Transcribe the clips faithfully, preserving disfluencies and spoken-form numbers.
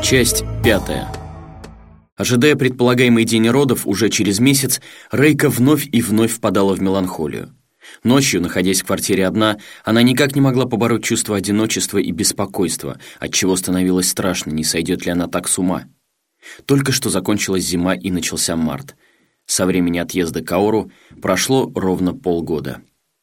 Часть пятая. Ожидая предполагаемый день родов, уже через месяц Рейка вновь и вновь впадала в меланхолию. Ночью, находясь в квартире одна, она никак не могла побороть чувство одиночества и беспокойства, отчего становилось страшно, не сойдет ли она так с ума. Только что закончилась зима и начался март. Со времени отъезда Каору прошло ровно полгода.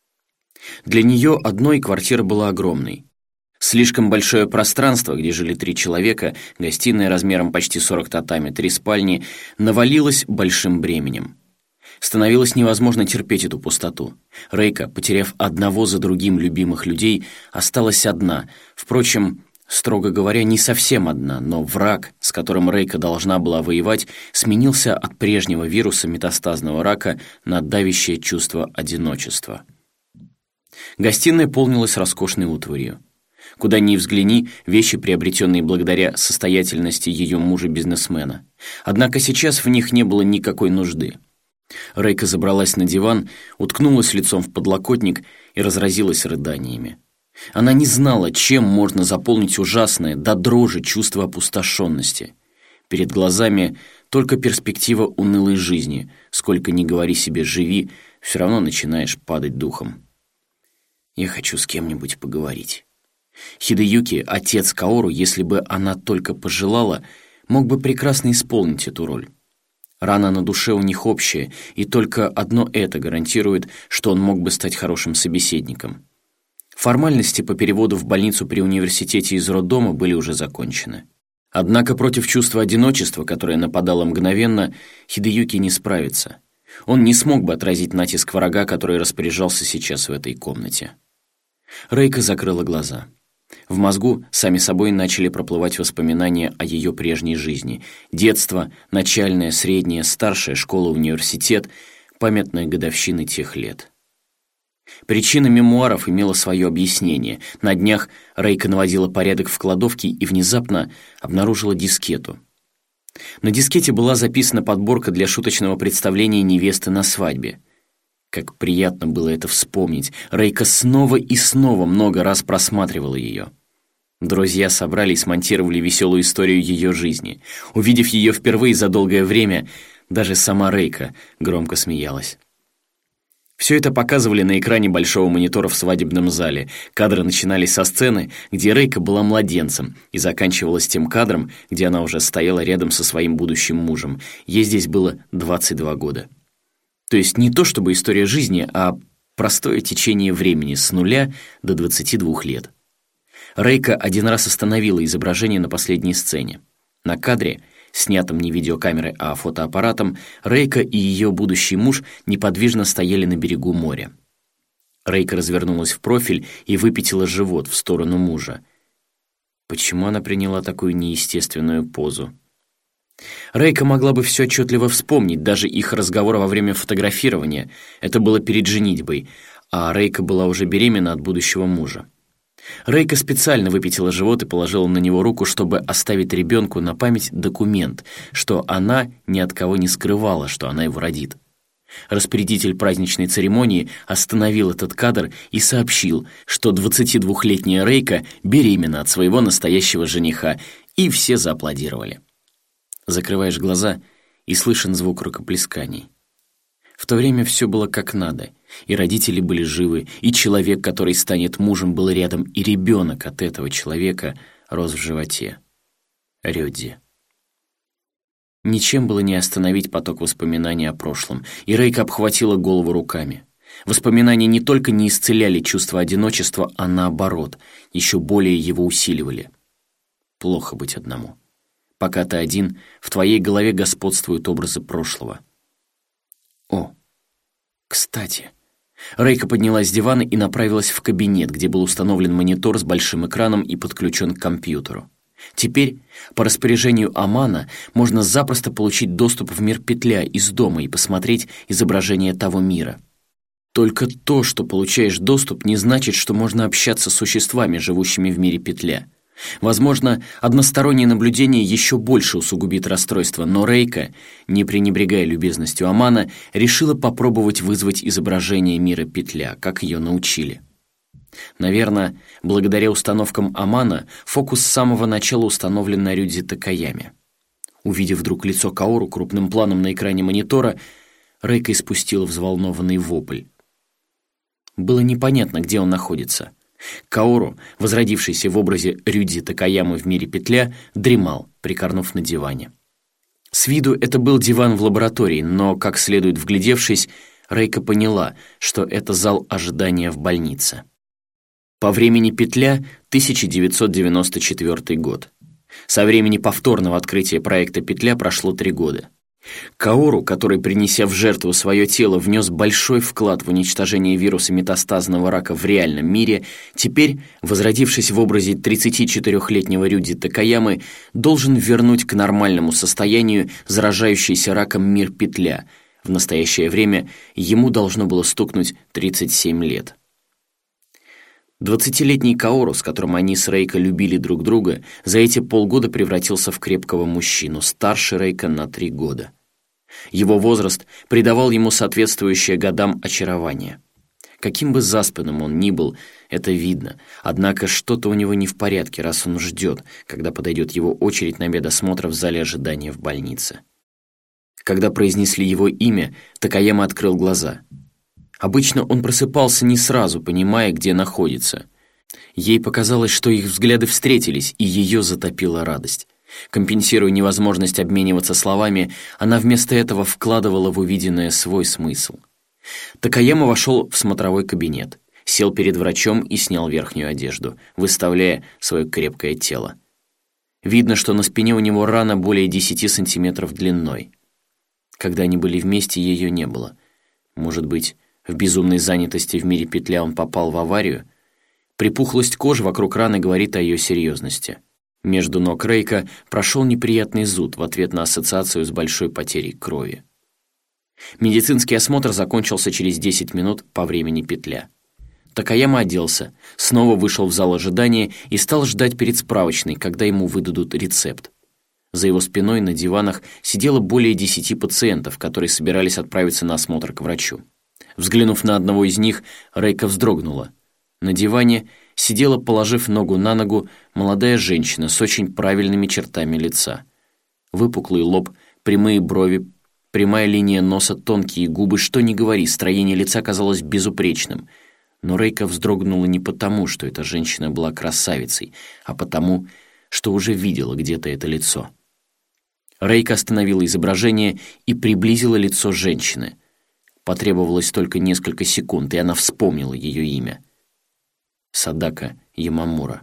Для нее одной квартира была огромной. Слишком большое пространство, где жили три человека, гостиная размером почти сорок татами, три спальни, навалилось большим бременем. Становилось невозможно терпеть эту пустоту. Рейка, потеряв одного за другим любимых людей, осталась одна. Впрочем, строго говоря, не совсем одна, но враг, с которым Рейка должна была воевать, сменился от прежнего вируса метастазного рака на давящее чувство одиночества. Гостиная полнилась роскошной утварью. Куда ни взгляни, вещи, приобретенные благодаря состоятельности ее мужа-бизнесмена. Однако сейчас в них не было никакой нужды. Рейка забралась на диван, уткнулась лицом в подлокотник и разразилась рыданиями. Она не знала, чем можно заполнить ужасное, до дрожи чувство опустошенности. Перед глазами только перспектива унылой жизни. Сколько ни говори себе «живи», все равно начинаешь падать духом. «Я хочу с кем-нибудь поговорить». Хидеюки, отец Каору, если бы она только пожелала, мог бы прекрасно исполнить эту роль. Рана на душе у них общая, и только одно это гарантирует, что он мог бы стать хорошим собеседником. Формальности по переводу в больницу при университете из роддома были уже закончены. Однако против чувства одиночества, которое нападало мгновенно, Хидеюки не справится. Он не смог бы отразить натиск врага, который распоряжался сейчас в этой комнате. Рейка закрыла глаза. В мозгу сами собой начали проплывать воспоминания о ее прежней жизни. Детство, начальная, средняя, старшая школа, университет, памятные годовщины тех лет. Причина мемуаров имела свое объяснение. На днях Рейка наводила порядок в кладовке и внезапно обнаружила дискету. На дискете была записана подборка для шуточного представления невесты на свадьбе. Как приятно было это вспомнить. Рейка снова и снова много раз просматривала ее. Друзья собрали и смонтировали веселую историю ее жизни. Увидев ее впервые за долгое время, даже сама Рейка громко смеялась. Все это показывали на экране большого монитора в свадебном зале. Кадры начинались со сцены, где Рейка была младенцем, и заканчивалась тем кадром, где она уже стояла рядом со своим будущим мужем. Ей здесь было двадцать два года. То есть не то чтобы история жизни, а простое течение времени с нуля до двадцати двух лет. Рейка один раз остановила изображение на последней сцене. На кадре, снятом не видеокамерой, а фотоаппаратом, Рейка и ее будущий муж неподвижно стояли на берегу моря. Рейка развернулась в профиль и выпятила живот в сторону мужа. Почему она приняла такую неестественную позу? Рейка могла бы все отчетливо вспомнить, даже их разговор во время фотографирования. Это было перед женитьбой, а Рейка была уже беременна от будущего мужа. Рейка специально выпятила живот и положила на него руку, чтобы оставить ребенку на память документ, что она ни от кого не скрывала, что она его родит. Распорядитель праздничной церемонии остановил этот кадр и сообщил, что двадцатидвухлетняя Рейка беременна от своего настоящего жениха, и все зааплодировали. Закрываешь глаза, и слышен звук рукоплесканий. В то время все было как надо, и родители были живы, и человек, который станет мужем, был рядом, и ребенок от этого человека рос в животе. Рёдзи. Ничем было не остановить поток воспоминаний о прошлом, и Рейка обхватила голову руками. Воспоминания не только не исцеляли чувство одиночества, а наоборот, еще более его усиливали. Плохо быть одному. Пока ты один, в твоей голове господствуют образы прошлого. О, кстати. Рейка поднялась с дивана и направилась в кабинет, где был установлен монитор с большим экраном и подключен к компьютеру. Теперь, по распоряжению Амана, можно запросто получить доступ в мир Петля из дома и посмотреть изображение того мира. Только то, что получаешь доступ, не значит, что можно общаться с существами, живущими в мире Петля. Возможно, одностороннее наблюдение еще больше усугубит расстройство, но Рейка, не пренебрегая любезностью Амана, решила попробовать вызвать изображение мира Петля, как ее научили. Наверное, благодаря установкам Амана фокус с самого начала установлен на Рюдзи Такаяме. Увидев вдруг лицо Каору крупным планом на экране монитора, Рейка испустила взволнованный вопль. Было непонятно, где он находится. Каору, возродившийся в образе Рюдзи Такаямы в мире петля, дремал, прикорнув на диване. С виду это был диван в лаборатории, но, как следует вглядевшись, Рейка поняла, что это зал ожидания в больнице. По времени петля тысяча девятьсот девяносто четвёртый год. Со времени повторного открытия проекта «Петля» прошло три года. Каору, который, принеся в жертву свое тело, внес большой вклад в уничтожение вируса метастазного рака в реальном мире, теперь, возродившись в образе тридцатичетырёхлетнего Рюдзи Такаямы, должен вернуть к нормальному состоянию заражающийся раком мир Петля. В настоящее время ему должно было стукнуть тридцать семь лет. Двадцатилетний Каору, с которым они с Рейка любили друг друга, за эти полгода превратился в крепкого мужчину, старше Рейка на три года. Его возраст придавал ему соответствующее годам очарование. Каким бы заспанным он ни был, это видно, однако что-то у него не в порядке, раз он ждет, когда подойдет его очередь на медосмотр в зале ожидания в больнице. Когда произнесли его имя, Такаяма открыл глаза. Обычно он просыпался не сразу, понимая, где находится. Ей показалось, что их взгляды встретились, и ее затопила радость. Компенсируя невозможность обмениваться словами, она вместо этого вкладывала в увиденное свой смысл. Такаяма вошел в смотровой кабинет, сел перед врачом и снял верхнюю одежду, выставляя свое крепкое тело. Видно, что на спине у него рана более десяти сантиметров длиной. Когда они были вместе, ее не было. Может быть, в безумной занятости в мире петля он попал в аварию? Припухлость кожи вокруг раны говорит о ее серьезности. Между ног Рейка прошел неприятный зуд в ответ на ассоциацию с большой потерей крови. Медицинский осмотр закончился через десять минут по времени петля. Такаяма оделся, снова вышел в зал ожидания и стал ждать перед справочной, когда ему выдадут рецепт. За его спиной на диванах сидело более десяти пациентов, которые собирались отправиться на осмотр к врачу. Взглянув на одного из них, Рейка вздрогнула. На диване сидела, положив ногу на ногу, молодая женщина с очень правильными чертами лица. Выпуклый лоб, прямые брови, прямая линия носа, тонкие губы, что ни говори, строение лица казалось безупречным. Но Рейка вздрогнула не потому, что эта женщина была красавицей, а потому, что уже видела где-то это лицо. Рейка остановила изображение и приблизила лицо женщины. Потребовалось только несколько секунд, и она вспомнила ее имя. Садака Ямамура.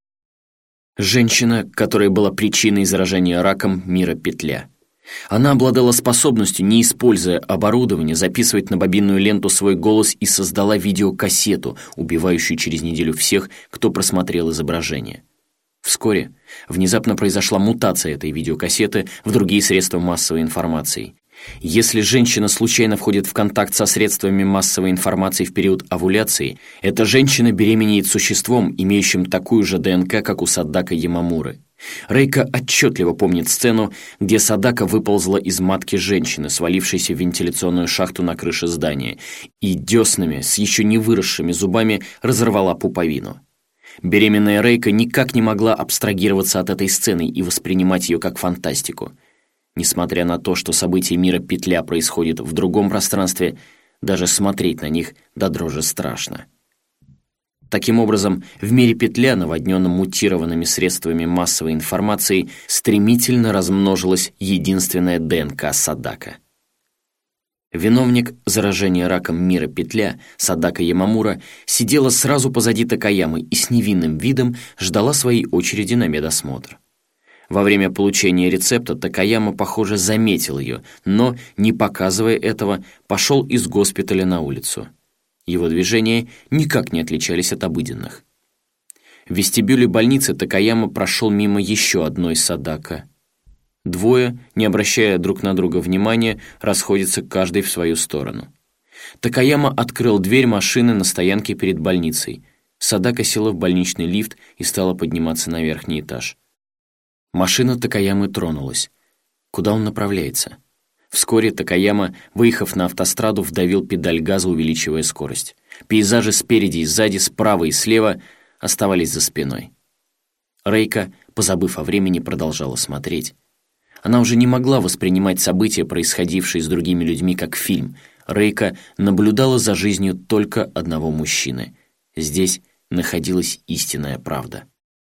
Женщина, которая была причиной заражения раком мира петля. Она обладала способностью, не используя оборудование, записывать на бобинную ленту свой голос и создала видеокассету, убивающую через неделю всех, кто просмотрел изображение. Вскоре внезапно произошла мутация этой видеокассеты в другие средства массовой информации. Если женщина случайно входит в контакт со средствами массовой информации в период овуляции, эта женщина беременеет существом, имеющим такую же ДНК, как у Садака Ямамуры. Рейка отчетливо помнит сцену, где Садака выползла из матки женщины, свалившейся в вентиляционную шахту на крыше здания, и деснами с еще не выросшими зубами разорвала пуповину. Беременная Рейка никак не могла абстрагироваться от этой сцены и воспринимать ее как фантастику. Несмотря на то, что события мира петля происходят в другом пространстве, даже смотреть на них до дрожи страшно. Таким образом, в мире петля, наводненном мутированными средствами массовой информации, стремительно размножилась единственная ДНК Садака. Виновник заражения раком мира петля, Садака Ямамура, сидела сразу позади Такаямы и с невинным видом ждала своей очереди на медосмотр. Во время получения рецепта Такаяма, похоже, заметил ее, но, не показывая этого, пошел из госпиталя на улицу. Его движения никак не отличались от обыденных. В вестибюле больницы Такаяма прошел мимо еще одной Садака. Двое, не обращая друг на друга внимания, расходятся каждый в свою сторону. Такаяма открыл дверь машины на стоянке перед больницей. Садака села в больничный лифт и стала подниматься на верхний этаж. Машина Такаямы тронулась. Куда он направляется? Вскоре Такаяма, выехав на автостраду, вдавил педаль газа, увеличивая скорость. Пейзажи спереди и сзади, справа и слева оставались за спиной. Рейка, позабыв о времени, продолжала смотреть. Она уже не могла воспринимать события, происходившие с другими людьми, как фильм. Рейка наблюдала за жизнью только одного мужчины. Здесь находилась истинная правда.